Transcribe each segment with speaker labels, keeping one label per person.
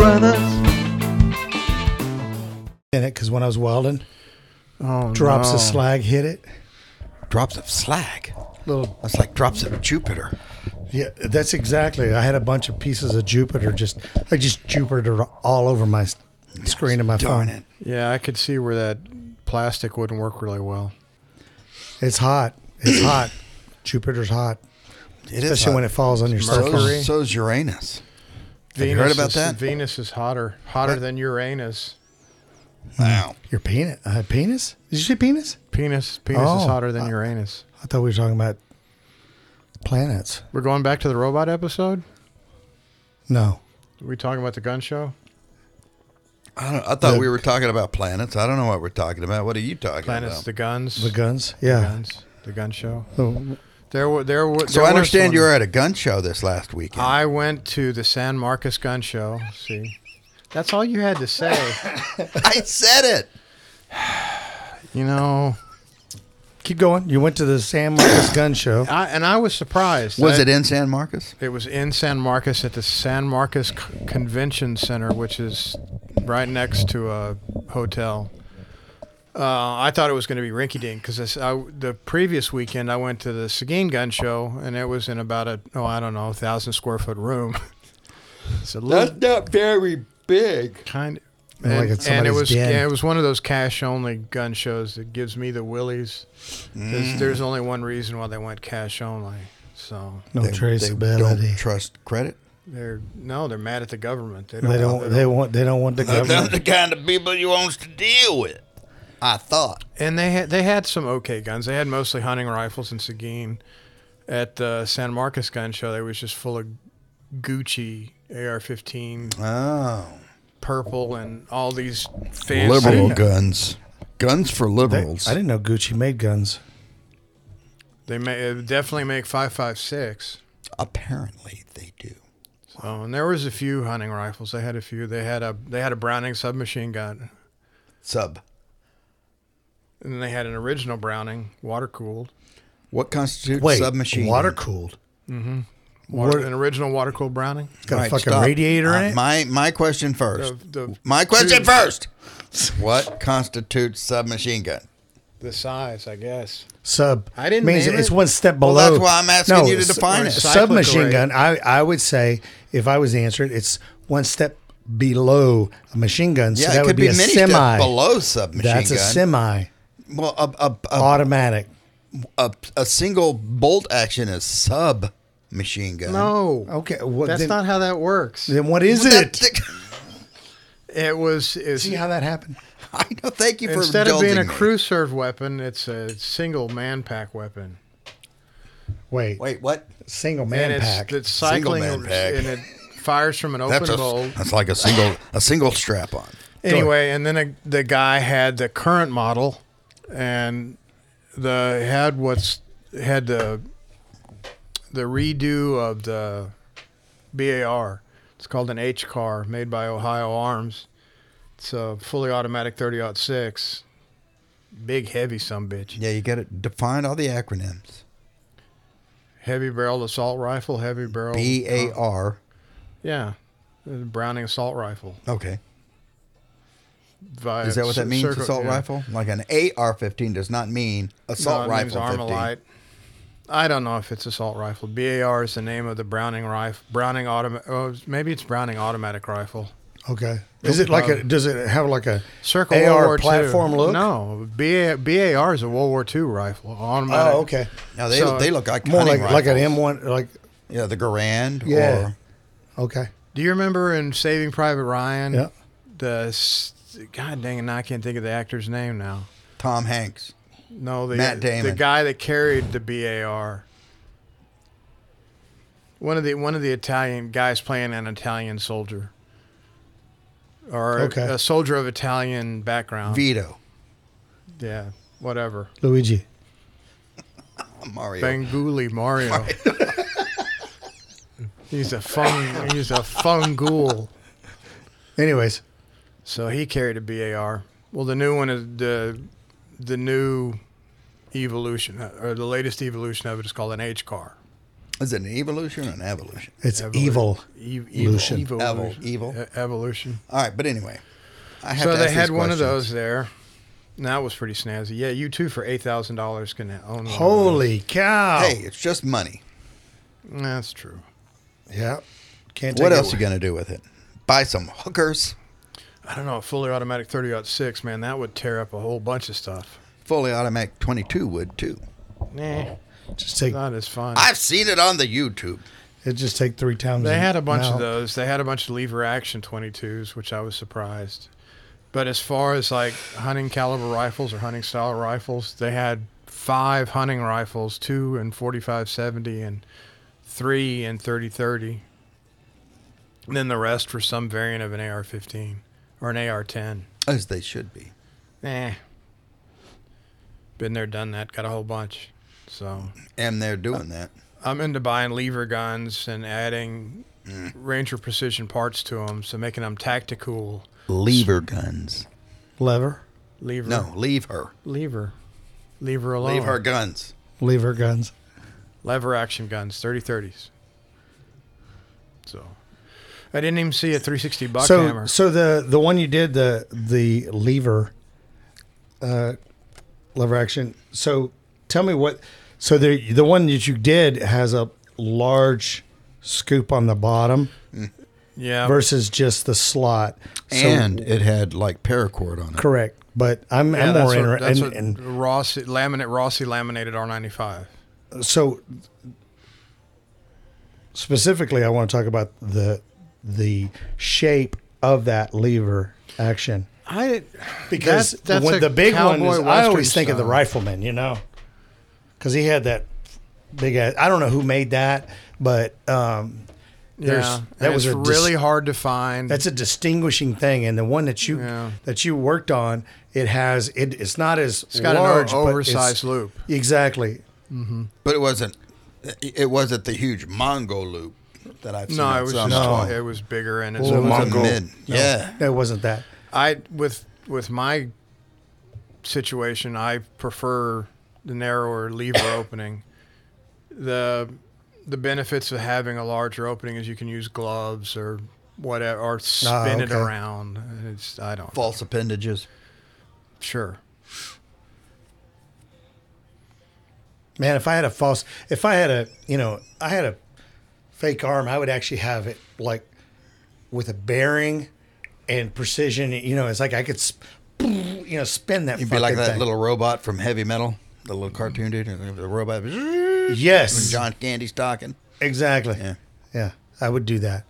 Speaker 1: Brothers.
Speaker 2: In it because when I was welding,
Speaker 3: Oh,
Speaker 2: drops
Speaker 3: no.
Speaker 2: of slag hit it.
Speaker 4: Drops of slag.
Speaker 2: Little,
Speaker 4: That's like drops of Jupiter.
Speaker 2: yeah, that's exactly. I had a bunch of pieces of Jupiter I just Jupiter all over my screen of my
Speaker 4: Darn
Speaker 2: phone.
Speaker 4: it.
Speaker 3: Yeah, I could see where that plastic wouldn't work really well.
Speaker 2: It's hot. It's hot. Jupiter's hot,
Speaker 4: It is
Speaker 2: especially
Speaker 4: hot.
Speaker 2: when it falls on your cell phone.
Speaker 3: Mercury.
Speaker 4: So's Uranus. Have you heard about that?
Speaker 3: Venus is hotter
Speaker 4: What?
Speaker 3: than Uranus.
Speaker 4: Wow.
Speaker 2: Your penis? Penis? Did you say penis?
Speaker 3: Penis is
Speaker 2: Oh,
Speaker 3: hotter than Uranus.
Speaker 2: I thought we were talking about planets.
Speaker 3: We're going back to the robot episode.
Speaker 2: No.
Speaker 3: Are we talking about the gun show?
Speaker 4: I thought we were talking about planets. I don't know what we're talking about. What are you talking
Speaker 3: Planets,
Speaker 4: about?
Speaker 3: the guns,
Speaker 2: The guns?
Speaker 3: the
Speaker 2: Yeah.
Speaker 3: guns, the gun show.
Speaker 2: Oh,
Speaker 4: So I understand you were at a gun show this last weekend.
Speaker 3: I went to the San Marcos gun show. See, that's all you had to say.
Speaker 4: I said it.
Speaker 3: You know,
Speaker 2: keep going. You went to the San Marcos gun show.
Speaker 3: I was surprised.
Speaker 4: Was it in San Marcos?
Speaker 3: It was in San Marcos at the San Marcos Convention Center, which is right next to a hotel. I thought it was going to be rinky-dink because the previous weekend I went to the Seguin gun show, and it was in about 1,000 square foot room. It's a little
Speaker 4: not very big.
Speaker 3: kind of.
Speaker 2: Like it's
Speaker 3: And it
Speaker 2: somebody's
Speaker 3: was
Speaker 2: den.
Speaker 3: it was one of those cash-only gun shows that gives me the willies. There's only one reason why they went cash-only. So
Speaker 2: No
Speaker 4: They
Speaker 2: traceability.
Speaker 4: don't trust credit.
Speaker 3: they're mad at the government.
Speaker 2: They don't want the
Speaker 4: That's
Speaker 2: government.
Speaker 4: the kind of people you wants to deal with. I thought.
Speaker 3: And they had some okay guns. They had mostly hunting rifles in Seguin. At the San Marcos gun show, they was just full of Gucci AR-15
Speaker 4: Oh.
Speaker 3: purple and all these fancy.
Speaker 4: Liberal guns. Guns for liberals.
Speaker 2: I didn't know Gucci made guns.
Speaker 3: They definitely make 5.56.
Speaker 4: Apparently they do.
Speaker 3: So, and there was a few hunting rifles. They had a few. They had a Browning submachine gun,
Speaker 4: Sub.
Speaker 3: and then they had an original Browning water cooled.
Speaker 4: What constitutes
Speaker 2: Wait,
Speaker 4: submachine?
Speaker 2: water cooled.
Speaker 3: An original water cooled Browning.
Speaker 2: Got a
Speaker 4: Right,
Speaker 2: fucking
Speaker 4: stop.
Speaker 2: radiator in it.
Speaker 4: My question first.
Speaker 3: The
Speaker 4: My question first. What constitutes submachine gun?
Speaker 3: The size, I guess.
Speaker 2: Sub.
Speaker 3: I didn't
Speaker 2: means
Speaker 3: name
Speaker 2: it's
Speaker 3: it.
Speaker 2: one step
Speaker 4: Well,
Speaker 2: below.
Speaker 4: that's why I'm asking you to define it.
Speaker 2: Submachine
Speaker 3: Cyclic
Speaker 2: gun. I would say if I was the answer, it's one step below a machine gun. So
Speaker 4: Yeah,
Speaker 2: that
Speaker 4: it
Speaker 2: would
Speaker 4: could
Speaker 2: be
Speaker 4: be
Speaker 2: a
Speaker 4: many
Speaker 2: semi.
Speaker 4: steps below submachine
Speaker 2: That's
Speaker 4: gun.
Speaker 2: a semi
Speaker 4: Well,
Speaker 2: automatic.
Speaker 4: a single bolt action is submachine gun.
Speaker 3: No.
Speaker 2: Okay, well,
Speaker 3: That's
Speaker 2: then,
Speaker 3: not how that works.
Speaker 2: Then what is
Speaker 4: Well,
Speaker 2: it?
Speaker 3: It was
Speaker 2: See how that happened?
Speaker 4: I know. Thank you for
Speaker 3: instead of being a
Speaker 4: indulging me.
Speaker 3: crew serve weapon, it's a single man pack weapon.
Speaker 2: Wait,
Speaker 4: Wait, what?
Speaker 2: single man
Speaker 3: and
Speaker 2: pack.
Speaker 3: it's cycling
Speaker 4: Single man pack.
Speaker 3: and it fires from an open bolt.
Speaker 4: That's like a single strap on.
Speaker 3: Anyway, and then the guy had the current model, and had the redo of the BAR. It's called an H car made by Ohio Arms. It's a fully automatic 30-06. Big, heavy sumbitch.
Speaker 4: Yeah, you got to define all the acronyms.
Speaker 3: Heavy barrel assault rifle, heavy barrel.
Speaker 4: BAR.
Speaker 3: Yeah. Browning assault rifle.
Speaker 4: Okay.
Speaker 3: Via
Speaker 4: Is that what that means?
Speaker 3: circle-
Speaker 4: Assault
Speaker 3: yeah.
Speaker 4: rifle? Like an AR-15 does not mean assault
Speaker 3: No, it means
Speaker 4: rifle 15.
Speaker 3: Armalite. I don't know if it's assault rifle. BAR is the name of the Browning rifle. Maybe it's Browning automatic rifle.
Speaker 2: Okay. Is it like a? Does it have like a
Speaker 3: Circle
Speaker 2: AR
Speaker 3: World War
Speaker 2: platform
Speaker 3: II.
Speaker 2: look?
Speaker 3: No, BAR is a World War II rifle. Automatic.
Speaker 2: Oh, okay.
Speaker 4: Now
Speaker 3: So,
Speaker 4: they look like
Speaker 2: More
Speaker 4: hunting
Speaker 2: like an
Speaker 4: rifles.
Speaker 2: M1. Like
Speaker 4: Yeah, the Garand.
Speaker 2: Yeah.
Speaker 4: Or,
Speaker 2: okay.
Speaker 3: Do you remember in Saving Private Ryan?
Speaker 2: Yeah.
Speaker 3: God dang it! Now I can't think of the actor's name now.
Speaker 4: Tom Hanks.
Speaker 3: No,
Speaker 4: Matt Damon.
Speaker 3: the guy that carried the BAR. One of the Italian guys playing an Italian soldier, or
Speaker 2: Okay.
Speaker 3: a soldier of Italian background.
Speaker 4: Vito.
Speaker 3: Yeah, whatever.
Speaker 2: Luigi.
Speaker 4: Mario.
Speaker 3: Banguli Mario. He's a fungool.
Speaker 2: Anyways,
Speaker 3: So he carried a BAR. Well, the new one is the new evolution, or the latest evolution of it is called an H car.
Speaker 4: Is it an evolution or an evolution?
Speaker 2: It's
Speaker 3: Evol-
Speaker 2: evolution.
Speaker 3: Evolution.
Speaker 4: All right, but anyway, I have
Speaker 3: So
Speaker 4: to
Speaker 3: they
Speaker 4: ask
Speaker 3: had
Speaker 4: these
Speaker 3: one of
Speaker 4: questions.
Speaker 3: those there. And that was pretty snazzy. Yeah, you too for $8,000 can own one.
Speaker 2: Holy cow!
Speaker 4: Hey, it's just money.
Speaker 3: That's true.
Speaker 2: Yeah, can't. Take
Speaker 4: What
Speaker 2: it
Speaker 4: else you
Speaker 2: away.
Speaker 4: gonna do with it? Buy some hookers.
Speaker 3: I don't know, a fully automatic 30-06, man, that would tear up a whole bunch of stuff.
Speaker 4: Fully automatic 22 would too.
Speaker 3: Nah,
Speaker 2: Just take.
Speaker 3: not as fun.
Speaker 4: I've seen it on the YouTube.
Speaker 2: It just take 3 times.
Speaker 3: They had a bunch
Speaker 2: now.
Speaker 3: of those. They had a bunch of lever action 22s, which I was surprised. But as far as like hunting caliber rifles or hunting style rifles, they had 5 hunting rifles, 2 in 45-70 and 3 in 30-30. And then the rest for some variant of an AR-15 or an AR-10.
Speaker 4: As they should be.
Speaker 3: Been there, done that, got a whole bunch. So
Speaker 4: And they're doing that.
Speaker 3: I'm into buying lever guns and adding Ranger precision parts to them, so making them tactical.
Speaker 4: Lever guns.
Speaker 2: lever,
Speaker 3: Lever.
Speaker 4: No, leave her.
Speaker 3: Lever. Lever alone.
Speaker 4: Leave her guns.
Speaker 2: lever guns.
Speaker 3: Lever action guns, 30-30s. So I didn't even see a 360 buck hammer.
Speaker 2: So the one you did, the lever action. So tell me what. So the one that you did has a large scoop on the bottom
Speaker 3: Yeah.
Speaker 2: versus just the slot. So,
Speaker 4: And it had like paracord on it.
Speaker 2: correct. But I'm
Speaker 3: Yeah,
Speaker 2: more
Speaker 3: that's
Speaker 2: interested.
Speaker 3: what Rossi laminated R95.
Speaker 2: So specifically, I want to talk about the shape of that lever action. Because
Speaker 3: That's
Speaker 2: when
Speaker 3: a
Speaker 2: the big one
Speaker 3: cowboy
Speaker 2: is, I
Speaker 3: western
Speaker 2: always think of the
Speaker 3: style.
Speaker 2: rifleman, because he had that big ass. I don't know who made that, but
Speaker 3: Yeah,
Speaker 2: that was
Speaker 3: it's
Speaker 2: a
Speaker 3: really hard to find.
Speaker 2: that's a distinguishing thing. And the one that you worked on, it's not as
Speaker 3: It's got
Speaker 2: large,
Speaker 3: an
Speaker 2: but
Speaker 3: oversized loop.
Speaker 2: Exactly.
Speaker 4: But it wasn't the huge Mongo loop that I've seen.
Speaker 3: No,
Speaker 4: on
Speaker 3: it was
Speaker 4: some.
Speaker 3: just it was bigger and it's
Speaker 2: Well,
Speaker 4: It was a
Speaker 2: Mongo.
Speaker 4: mid.
Speaker 2: No,
Speaker 4: Yeah.
Speaker 2: it wasn't that.
Speaker 3: with my situation, I prefer the narrower lever opening. The benefits of having a larger opening is you can use gloves or whatever, or spin it
Speaker 2: okay.
Speaker 3: around. I don't know.
Speaker 4: False appendages.
Speaker 3: Sure.
Speaker 2: Man, if I had a fake arm, I would actually have it like with a bearing and precision. It's like I could, spin that.
Speaker 4: You'd be like
Speaker 2: fucking
Speaker 4: that
Speaker 2: thing.
Speaker 4: little robot from Heavy Metal, the little cartoon dude, the robot. When
Speaker 2: Yes,
Speaker 4: John Candy's talking.
Speaker 2: exactly.
Speaker 4: Yeah.
Speaker 2: Yeah, I would do that.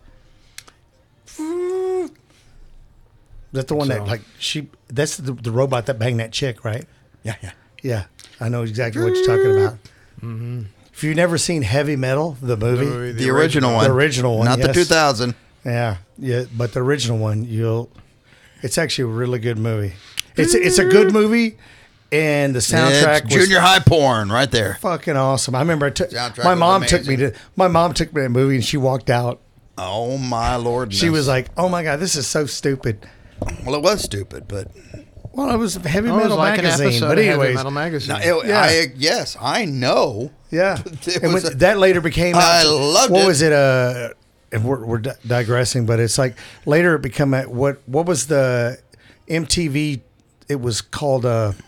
Speaker 2: That's the one
Speaker 3: So-
Speaker 2: that's the robot that banged that chick, right?
Speaker 4: Yeah, yeah.
Speaker 2: Yeah, I know exactly what you're talking about. Mm-hmm. If you've never seen Heavy Metal, the movie,
Speaker 4: The original one.
Speaker 2: The original one,
Speaker 4: Not the
Speaker 2: yes.
Speaker 4: 2000.
Speaker 2: yeah, but the original one, it's actually a really good movie. It's a good movie, and the soundtrack
Speaker 4: It's
Speaker 2: was
Speaker 4: junior high porn right there.
Speaker 2: fucking awesome. I remember
Speaker 4: Soundtrack
Speaker 2: my
Speaker 4: was
Speaker 2: mom took me
Speaker 4: amazing.
Speaker 2: to that movie, and she walked out.
Speaker 4: Oh, my Lord.
Speaker 2: She was like, "Oh my god, this is so stupid."
Speaker 4: well, it was stupid, but
Speaker 2: Well, it was a Heavy
Speaker 3: It was
Speaker 2: Metal
Speaker 3: like an
Speaker 2: magazine,
Speaker 3: episode
Speaker 2: but
Speaker 3: of Heavy
Speaker 2: anyways,
Speaker 3: Metal Magazine.
Speaker 2: Yeah.
Speaker 4: I know.
Speaker 2: yeah.
Speaker 4: It
Speaker 2: And
Speaker 4: was
Speaker 2: that later became.
Speaker 4: I loved
Speaker 2: what
Speaker 4: it.
Speaker 2: was it? And we're digressing, but it's like later it became what was the MTV? It was called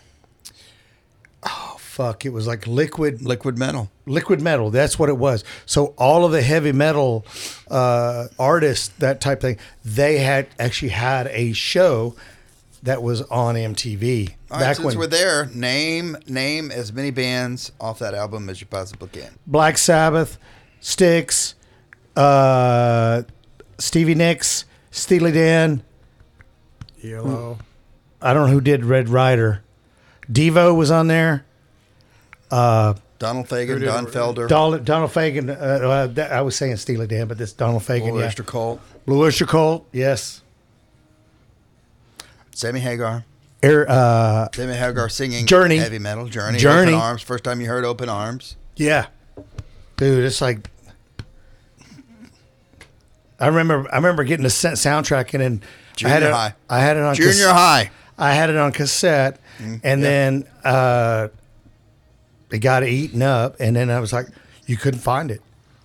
Speaker 2: it was like liquid
Speaker 4: Metal.
Speaker 2: metal. That's what it was. So all of the heavy metal artists, that type thing, they had a show that was on MTV
Speaker 4: All right, since we're there, name as many bands off that album as you possibly can.
Speaker 2: Black Sabbath, Styx, Stevie Nicks, Steely Dan.
Speaker 3: ELO.
Speaker 2: I don't know who did Red Rider. Devo was on there.
Speaker 4: Donald Fagen, Don Felder,
Speaker 2: Donald Fagen. I was saying Steely Dan, but this Donald Fagen.
Speaker 4: Blue
Speaker 2: Yeah.
Speaker 4: Oyster Cult,
Speaker 2: Blue Oyster Cult. Yes.
Speaker 4: Sammy Hagar. Sammy Hagar singing
Speaker 2: Journey.
Speaker 4: heavy metal. Journey.
Speaker 2: Journey.
Speaker 4: Open Arms. First time you heard Open Arms.
Speaker 2: Yeah. Dude, it's like I remember getting the soundtrack and then
Speaker 4: Junior high.
Speaker 2: I had it on
Speaker 4: Junior high.
Speaker 2: I had it on cassette, and then it got eaten up, and then I was like, you couldn't find it.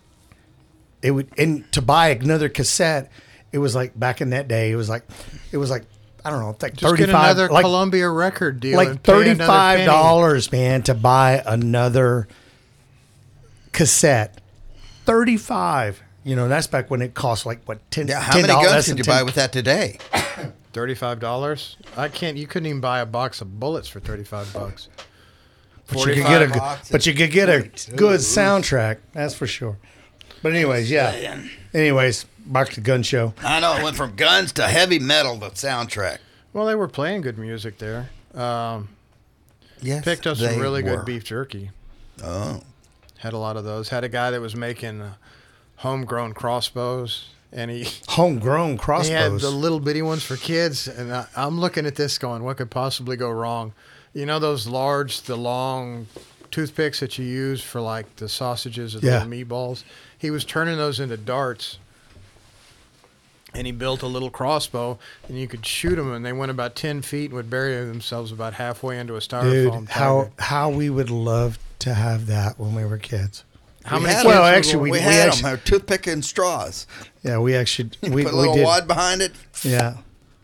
Speaker 2: it would, and to buy another cassette, it was like back in that day, it was like I don't know, it's like
Speaker 3: Just
Speaker 2: 35,
Speaker 3: get another
Speaker 2: like,
Speaker 3: Columbia record deal.
Speaker 2: like
Speaker 3: and pay another penny.
Speaker 2: $35, man, to buy another cassette. 35. You know, that's back when it cost like what, 10.
Speaker 4: Yeah, how many
Speaker 2: $10
Speaker 4: guns
Speaker 2: less
Speaker 4: did
Speaker 2: than
Speaker 4: you
Speaker 2: 10.
Speaker 4: buy with that today?
Speaker 3: $35. I can't. You couldn't even buy a box of bullets for $35.
Speaker 2: But you could get a,
Speaker 4: 45
Speaker 2: but you could get a
Speaker 4: 42.
Speaker 2: good soundtrack, that's for sure. But anyways, yeah. Anyways, back to gun show.
Speaker 4: I know it went from guns to heavy metal to soundtrack.
Speaker 3: Well, they were playing good music there.
Speaker 4: Yes,
Speaker 3: Picked up some
Speaker 4: they
Speaker 3: really
Speaker 4: were.
Speaker 3: good beef jerky.
Speaker 4: Oh,
Speaker 3: Had a lot of those. Had a guy that was making homegrown crossbows, and he
Speaker 2: Homegrown
Speaker 3: had
Speaker 2: crossbows.
Speaker 3: the little bitty ones for kids. And I'm looking at this going, what could possibly go wrong? You know those long toothpicks that you use for like the sausages or the
Speaker 2: Yeah.
Speaker 3: little meatballs? He was turning those into darts. And he built a little crossbow, and you could shoot them, and they went about 10 feet and would bury themselves about halfway into a styrofoam
Speaker 2: Dude,
Speaker 3: packet.
Speaker 2: how we would love to have that when we were kids.
Speaker 3: How
Speaker 4: We
Speaker 3: many
Speaker 4: had
Speaker 3: kids
Speaker 2: Well,
Speaker 3: were
Speaker 2: actually,
Speaker 3: going-
Speaker 4: we
Speaker 2: we
Speaker 4: had
Speaker 2: actually-
Speaker 4: them. Toothpick and straws.
Speaker 2: Yeah, we actually we
Speaker 4: Put a little
Speaker 2: did.
Speaker 4: wad behind it.
Speaker 2: Yeah,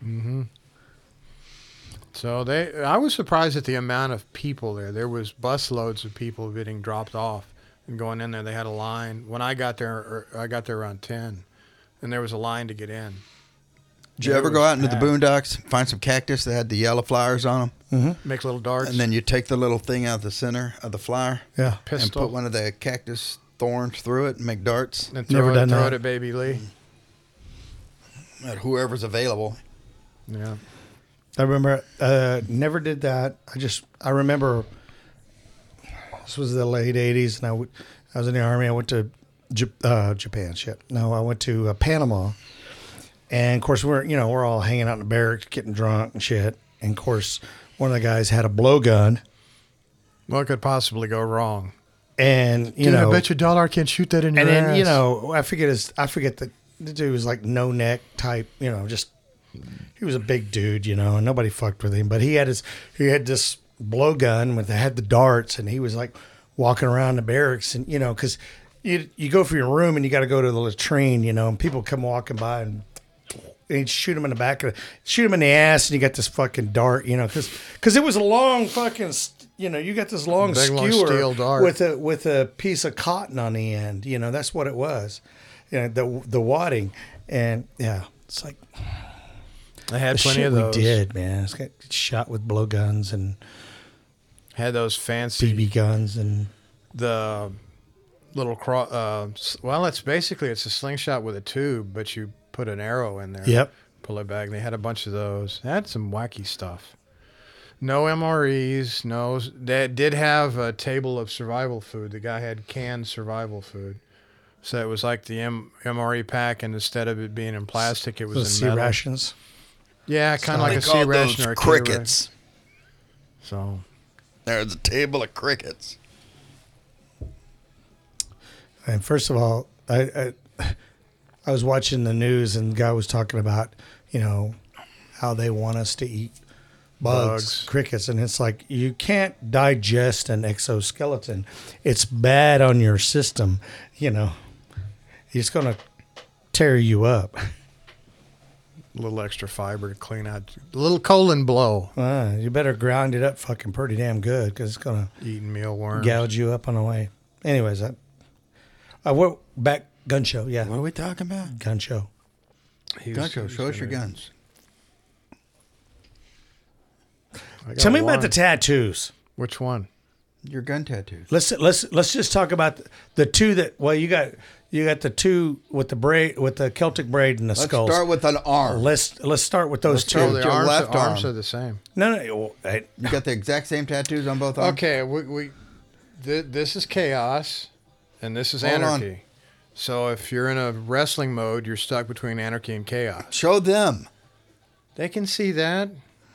Speaker 3: So I was surprised at the amount of people there. There was busloads of people getting dropped off and going in there. They had a line. When I got there around 10, and there was a line to get in.
Speaker 4: Did you ever go out into the boondocks, find some cactus that had the yellow flowers on them,
Speaker 3: Make little darts.
Speaker 4: and then you take the little thing out of the center of the flower
Speaker 2: yeah.
Speaker 4: and
Speaker 3: pistol.
Speaker 4: put one of the cactus thorns through it and make darts
Speaker 3: and
Speaker 2: Never
Speaker 3: throw
Speaker 2: done
Speaker 3: it
Speaker 2: that.
Speaker 3: at Baby Lee.
Speaker 4: at whoever's available.
Speaker 3: Yeah.
Speaker 2: I remember. Never did that. I remember. This was the late '80s, and I was in the Army. I went to Japan. Shit. No, I went to Panama. And of course, we're all hanging out in the barracks, getting drunk and shit. And of course, one of the guys had a blowgun,
Speaker 3: What could possibly go wrong?
Speaker 2: and
Speaker 3: Dude, I bet you $1 I can't shoot that in your
Speaker 2: and then
Speaker 3: ass.
Speaker 2: I forget the dude was like no neck type. Just he was a big dude, and nobody fucked with him. But he had this blowgun had the darts, and he was like walking around the barracks, and because you go for your room and you got to go to the latrine, and people come walking by and he'd shoot him in the back shoot him in the ass, and you got this fucking dart, because it was a long fucking, you got this long
Speaker 3: Big, long
Speaker 2: skewer
Speaker 3: steel dart.
Speaker 2: with a piece of cotton on the end, that's what it was, the wadding, and yeah, it's like
Speaker 3: I had
Speaker 2: the
Speaker 3: plenty
Speaker 2: shit
Speaker 3: of those.
Speaker 2: we did, man. It's got shot with blowguns and
Speaker 3: Had those fancy
Speaker 2: BB guns and
Speaker 3: the little well, it's a slingshot with a tube, but you put an arrow in there.
Speaker 2: Yep.
Speaker 3: Pull it back. They had a bunch of those. They had some wacky stuff. No MREs. No. They did have a table of survival food. The guy had canned survival food. So it was like the MRE pack, and instead of it being in plastic, it was in
Speaker 2: sea
Speaker 3: metal.
Speaker 2: rations.
Speaker 3: Yeah, kind of like
Speaker 4: They
Speaker 3: a sea
Speaker 4: called
Speaker 3: ration
Speaker 4: those
Speaker 3: or a K
Speaker 4: crickets.
Speaker 3: ration. So
Speaker 4: There's a table of crickets.
Speaker 2: And first of all, I was watching the news, and the guy was talking about, how they want us to eat bugs, crickets, and it's like you can't digest an exoskeleton. It's bad on your system, It's gonna tear you up.
Speaker 3: a little extra fiber to clean out. A little colon blow.
Speaker 2: You better grind it up fucking pretty damn good, because it's gonna
Speaker 3: Eating mealworms.
Speaker 2: gouge you up on the way. Anyways, we're back gun show. Yeah,
Speaker 4: What are we talking about?
Speaker 2: gun show.
Speaker 4: Gun show. Show us your guns.
Speaker 3: I got
Speaker 2: Tell me about
Speaker 3: one.
Speaker 2: the tattoos.
Speaker 3: Which one?
Speaker 4: Your gun tattoos.
Speaker 2: Let's just talk about the two that. Well, you got the two with the braid, with the Celtic braid and the
Speaker 4: Let's
Speaker 2: skulls.
Speaker 4: start with an arm.
Speaker 2: Let's start with those
Speaker 4: Let's
Speaker 2: two.
Speaker 4: go
Speaker 3: Oh,
Speaker 4: with
Speaker 3: the
Speaker 4: your
Speaker 3: arms,
Speaker 4: left
Speaker 3: the arms
Speaker 4: arm.
Speaker 3: are the same.
Speaker 2: No,
Speaker 4: You got the exact same tattoos on both arms?
Speaker 3: Okay, this is chaos, and this is
Speaker 4: Hold on.
Speaker 3: anarchy. So if you're in a wrestling mode, you're stuck between anarchy and chaos.
Speaker 4: Show them.
Speaker 3: They can see that.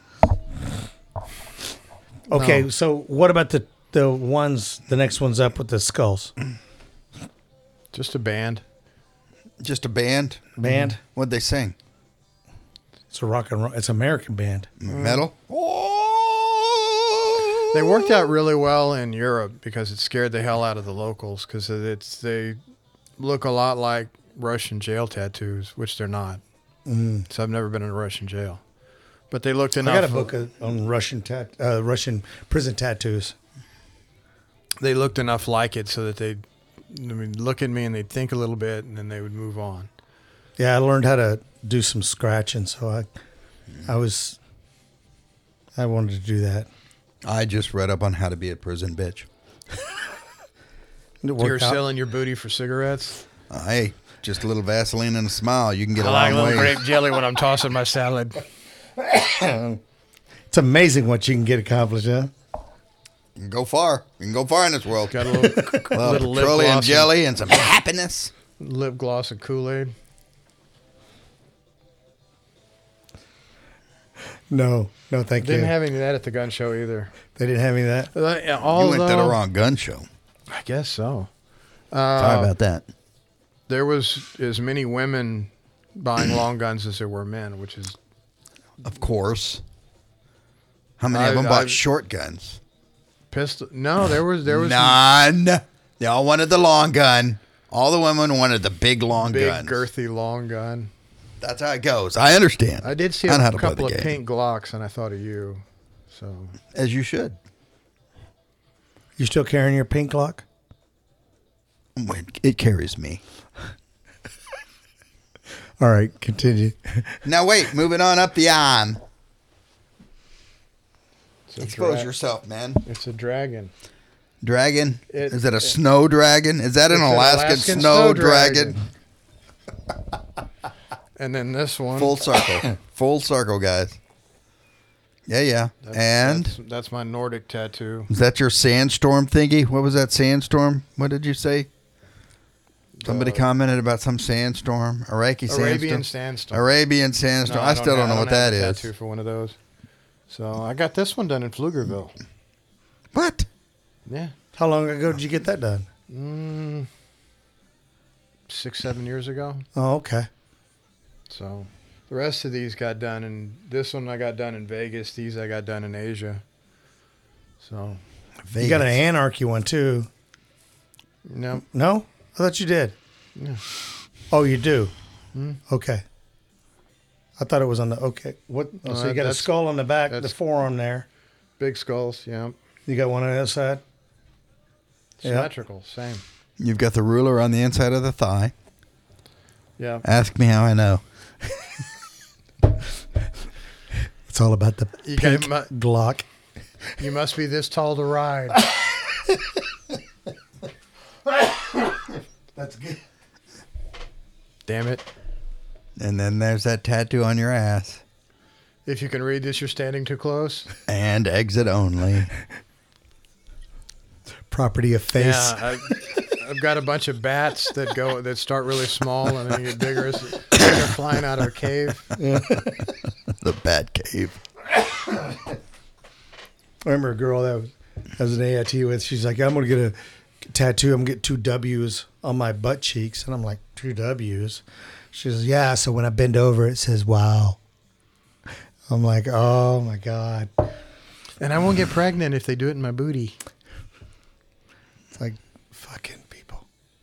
Speaker 2: okay.
Speaker 3: No.
Speaker 2: So what about the next one's up with the skulls?
Speaker 3: Just a band.
Speaker 4: Just a band.
Speaker 2: Band.
Speaker 4: What'd they sing?
Speaker 2: It's a rock and roll. It's an American band.
Speaker 4: Metal?
Speaker 3: They worked out really well in Europe because it scared the hell out of the locals because look a lot like Russian jail tattoos, which they're not. So I've never been in a Russian jail, but they looked enough.
Speaker 2: I got a book on Russian prison tattoos.
Speaker 3: They looked enough like it so that they'd look at me and they'd think a little bit and then they would move on.
Speaker 2: Yeah, I learned how to do some scratching, so I wanted to do that.
Speaker 4: I just read up on how to be a prison bitch.
Speaker 2: It
Speaker 3: You're
Speaker 2: worked out.
Speaker 3: selling your booty for cigarettes?
Speaker 4: Hey, just a little Vaseline and a smile. You can get a
Speaker 3: I like a
Speaker 4: long
Speaker 3: little
Speaker 4: way.
Speaker 3: grape jelly when I'm tossing my salad.
Speaker 2: It's amazing what you can get accomplished, huh?
Speaker 4: You can go far. You can go far in this world.
Speaker 3: Got a little,
Speaker 4: Well,
Speaker 3: little lip
Speaker 4: petroleum
Speaker 3: gloss
Speaker 4: jelly and some happiness.
Speaker 3: lip gloss and Kool-Aid.
Speaker 2: No, thank you.
Speaker 3: Didn't have any of that at the gun show either.
Speaker 2: They didn't have any of that.
Speaker 3: Although,
Speaker 4: You went to the wrong gun show.
Speaker 3: I guess so.
Speaker 4: Sorry about that.
Speaker 3: There was as many women buying long guns as there were men, which is
Speaker 4: Of course. How many of them bought short guns?
Speaker 3: pistol. No, there was
Speaker 4: None. They all wanted the long gun. All the women wanted the big long
Speaker 3: big
Speaker 4: guns.
Speaker 3: girthy long gun.
Speaker 4: That's how it goes. I understand.
Speaker 3: I did see
Speaker 4: I know how
Speaker 3: a
Speaker 4: to play
Speaker 3: couple
Speaker 4: the
Speaker 3: of
Speaker 4: game.
Speaker 3: pink Glocks, and I thought of you. So
Speaker 4: As you should.
Speaker 2: You still carrying your pink lock?
Speaker 4: It carries me.
Speaker 2: All right, continue.
Speaker 4: Now wait, moving on up the arm.
Speaker 3: it's a
Speaker 4: Expose yourself, man.
Speaker 3: It's a dragon.
Speaker 4: Dragon?
Speaker 3: It-
Speaker 4: Is it a snow dragon? Is that an
Speaker 3: It's an
Speaker 4: Alaskan,
Speaker 3: Alaskan
Speaker 4: snow
Speaker 3: snow
Speaker 4: dragon?
Speaker 3: And then this one.
Speaker 4: Full circle. Full circle, guys. Yeah.
Speaker 3: That's my Nordic tattoo.
Speaker 4: Is that your sandstorm thingy? What was that sandstorm? What did you say? Somebody commented about some sandstorm. Arabian
Speaker 3: Sandstorm.
Speaker 4: Arabian sandstorm.
Speaker 3: No,
Speaker 4: I still don't know what that
Speaker 3: have a
Speaker 4: is.
Speaker 3: tattoo for one of those. So I got this one done in Pflugerville.
Speaker 4: What?
Speaker 3: Yeah.
Speaker 2: How long ago did you get that done?
Speaker 3: 6-7 years ago.
Speaker 2: Oh, okay.
Speaker 3: So the rest of these got done, and this one I got done in Vegas. These I got done in Asia. So
Speaker 2: You got an anarchy one too.
Speaker 3: no,
Speaker 2: No? I thought you did.
Speaker 3: Yeah.
Speaker 2: Oh, you do? Okay. I thought it was on the, okay. What? Oh,
Speaker 3: No,
Speaker 2: so you got a
Speaker 3: that's-
Speaker 2: skull on the back, the
Speaker 3: that's-
Speaker 2: forearm there.
Speaker 3: big skulls. Yeah,
Speaker 2: You got one on the other side? Yeah.
Speaker 3: symmetrical. Same.
Speaker 4: You've got the ruler on the inside of the thigh.
Speaker 3: Yeah.
Speaker 4: Ask me how I know.
Speaker 2: It's all about the
Speaker 3: You
Speaker 2: pink
Speaker 3: got-
Speaker 2: Glock.
Speaker 3: You must be this tall to ride.
Speaker 2: That's good.
Speaker 3: Damn it!
Speaker 4: And then there's that tattoo on your ass.
Speaker 3: If you can read this, you're standing too close.
Speaker 4: And exit only.
Speaker 2: Property of face.
Speaker 3: Yeah, I've got a bunch of bats that start really small and then get bigger. They're flying out of a cave.
Speaker 4: The Bat Cave.
Speaker 2: I remember a girl that was an AIT with. She's like, I'm going to get a tattoo. I'm going to get 2 W's on my butt cheeks. And I'm like, 2 W's? She says, yeah. So when I bend over, it says, wow. I'm like, oh, my God.
Speaker 3: And I won't get pregnant if they do it in my booty.
Speaker 2: It's like, fucking people.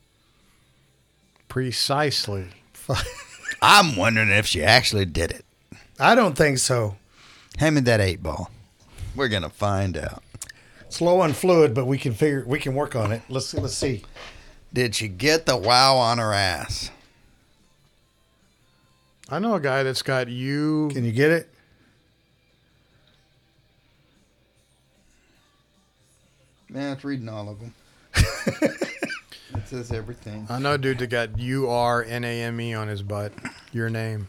Speaker 3: Precisely.
Speaker 4: I'm wondering if she actually did it.
Speaker 2: I don't think so.
Speaker 4: Hand me that 8-ball. We're gonna find out.
Speaker 2: It's low on fluid, but we can work on it. Let's see.
Speaker 4: Did she get the wow on her ass?
Speaker 3: I know a guy that's got you.
Speaker 2: Can you get it?
Speaker 4: Man, it's reading all of them. It says everything.
Speaker 3: I know a dude that got URNAME on his butt. Your name.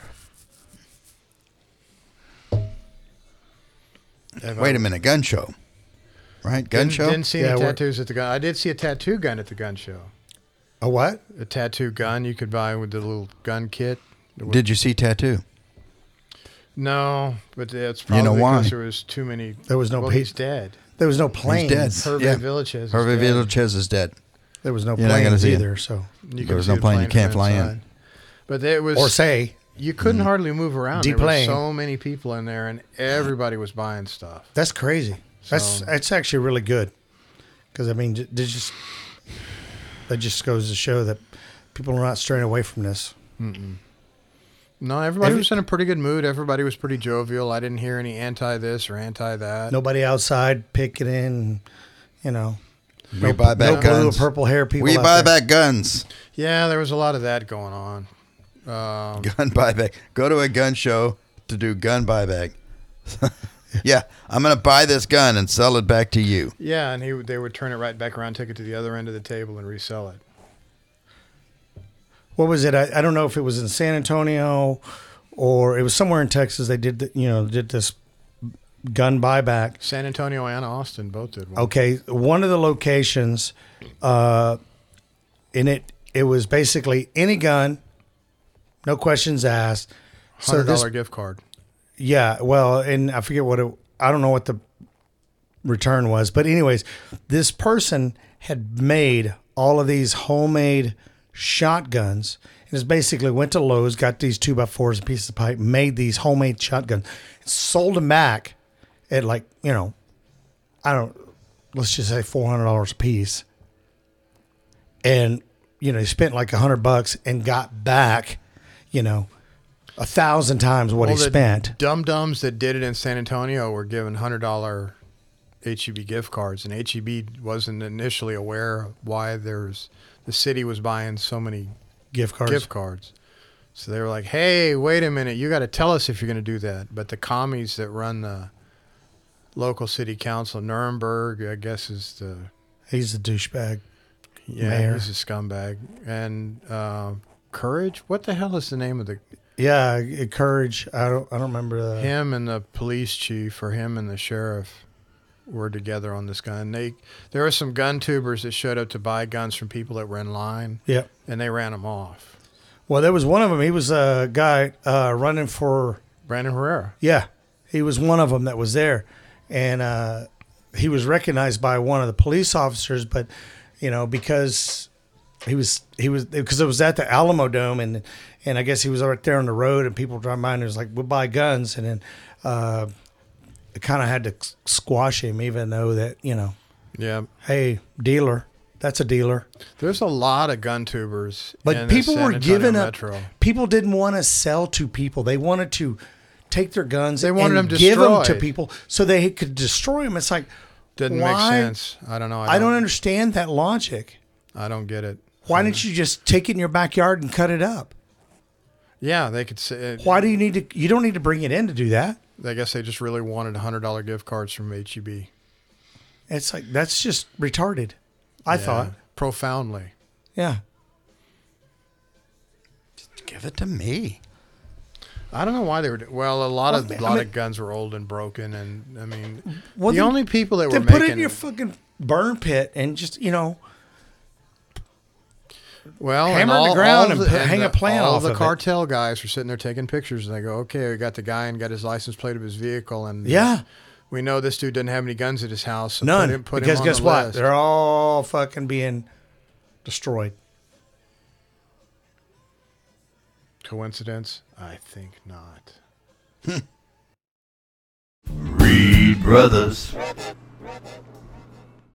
Speaker 4: Wait a minute, gun show. Right? Gun show?
Speaker 3: Didn't see
Speaker 2: Yeah,
Speaker 3: any
Speaker 2: we're-
Speaker 3: tattoos at the gun. I did see a tattoo gun at the gun show.
Speaker 2: A what?
Speaker 3: A tattoo gun you could buy with the little gun kit.
Speaker 4: Did you see tattoo?
Speaker 3: No, but it's
Speaker 4: You
Speaker 3: probably
Speaker 4: know why?
Speaker 3: because there was too many.
Speaker 2: There was no
Speaker 3: Well,
Speaker 2: pe-
Speaker 3: he's dead.
Speaker 2: There was no planes.
Speaker 4: dead.
Speaker 3: Hervé
Speaker 4: Yeah.
Speaker 3: Villachez is
Speaker 4: Hervé
Speaker 3: dead.
Speaker 4: Villachez is dead.
Speaker 2: There was no
Speaker 4: You're not gonna
Speaker 2: planes
Speaker 4: see it.
Speaker 2: either. So
Speaker 3: You
Speaker 4: There was
Speaker 3: see
Speaker 4: no
Speaker 3: the
Speaker 4: plane, you
Speaker 3: from
Speaker 4: can't fly in.
Speaker 3: inside. But it was
Speaker 2: or say
Speaker 3: you couldn't hardly move around. There were
Speaker 2: Deplane.
Speaker 3: so many people in there, and everybody was buying stuff.
Speaker 2: that's crazy. That's actually really good. Because I mean, that just goes to show that People are not straying away from this.
Speaker 3: No, everybody was in a pretty good mood. Everybody was pretty jovial. I didn't hear any anti this or anti that.
Speaker 2: Nobody outside picketing, you know.
Speaker 4: We buy back
Speaker 2: no blue or
Speaker 4: guns.
Speaker 2: purple hair people.
Speaker 4: We
Speaker 2: out
Speaker 4: buy
Speaker 2: there.
Speaker 4: back guns.
Speaker 3: Yeah, there was a lot of that going on.
Speaker 4: Gun buyback. Go to a gun show to do gun buyback. Yeah, I'm going to buy this gun and sell it back to you.
Speaker 3: Yeah, and they would turn it right back around, take it to the other end of the table, and resell it.
Speaker 2: What was it? I don't know if it was in San Antonio or it was somewhere in Texas. They did did this gun buyback.
Speaker 3: San Antonio and Austin both did one.
Speaker 2: Okay, one of the locations, in it was basically any gun, no questions asked.
Speaker 3: $100 gift card.
Speaker 2: Yeah, well, and I forget I don't know what the return was, but anyways, this person had made all of these homemade shotguns. And it's basically went to Lowe's, got these 2x4s and pieces of pipe, made these homemade shotguns, sold them back at let's just say $400 a piece. And, he spent like $100 and got back, 1,000 times what he spent.
Speaker 3: Dum-dums that did it in San Antonio were given $100 HEB gift cards, and HEB wasn't initially aware of why the city was buying so many
Speaker 2: Gift cards.
Speaker 3: So they were like, hey, wait a minute, you got to tell us if you're going to do that. But the commies that run the local city council, Nuremberg, I guess
Speaker 2: He's the douchebag.
Speaker 3: Yeah,
Speaker 2: mayor.
Speaker 3: he's a scumbag. And Courage, what the hell is the name of the...
Speaker 2: Yeah, Courage. I don't remember
Speaker 3: him and the police chief, or him and the sheriff, were together on this gun. There were some gun tubers that showed up to buy guns from people that were in line.
Speaker 2: Yep.
Speaker 3: And they ran them off.
Speaker 2: Well, there was one of them. He was a guy running for
Speaker 3: Brandon Herrera.
Speaker 2: Yeah, he was one of them that was there, and he was recognized by one of the police officers. But because it was at the Alamo Dome, and I guess he was right there on the road, and people driving by, and it was like, we'll buy guns, and then it kind of had to squash him, even though that
Speaker 3: Yeah.
Speaker 2: hey, dealer. That's a dealer.
Speaker 3: There's a lot of gun tubers.
Speaker 2: But
Speaker 3: in
Speaker 2: people
Speaker 3: the San
Speaker 2: were
Speaker 3: Antonio
Speaker 2: giving
Speaker 3: Metro.
Speaker 2: up. People didn't want to sell to people. They wanted to take their guns
Speaker 3: They wanted
Speaker 2: and
Speaker 3: them
Speaker 2: give them to
Speaker 3: destroyed.
Speaker 2: people so they could destroy them. It's like,
Speaker 3: Didn't
Speaker 2: why?
Speaker 3: make sense. I don't know.
Speaker 2: I don't understand that logic.
Speaker 3: I don't get it.
Speaker 2: Why didn't you just take it in your backyard and cut it up?
Speaker 3: Yeah, they could say.
Speaker 2: Why do you need to? You don't need to bring it in to do that.
Speaker 3: I guess they just really wanted $100 gift cards from HEB.
Speaker 2: It's like, that's just retarded. I thought.
Speaker 3: Profoundly.
Speaker 2: Yeah.
Speaker 4: Give it to me.
Speaker 3: I don't know why they were. Well, a lot
Speaker 2: I mean-
Speaker 3: of guns were old and broken, and I mean,
Speaker 2: Well,
Speaker 3: the
Speaker 2: then-
Speaker 3: only people that were
Speaker 2: Then
Speaker 3: making
Speaker 2: put it in your fucking burn pit and just
Speaker 3: well,
Speaker 2: hammer
Speaker 3: and
Speaker 2: in the
Speaker 3: all-
Speaker 2: ground
Speaker 3: all
Speaker 2: and hang a plant
Speaker 3: all
Speaker 2: off
Speaker 3: the
Speaker 2: of it.
Speaker 3: cartel guys were sitting there taking pictures, and they go, "Okay, we got the guy and got his license plate of his vehicle, and
Speaker 2: Yeah.
Speaker 3: we know this dude doesn't have any guns at his house. So
Speaker 2: None.
Speaker 3: Put
Speaker 2: Because
Speaker 3: him on
Speaker 2: guess
Speaker 3: the
Speaker 2: what?
Speaker 3: list."
Speaker 2: They're all fucking being destroyed.
Speaker 3: Coincidence? I think not.
Speaker 4: Reed Brothers.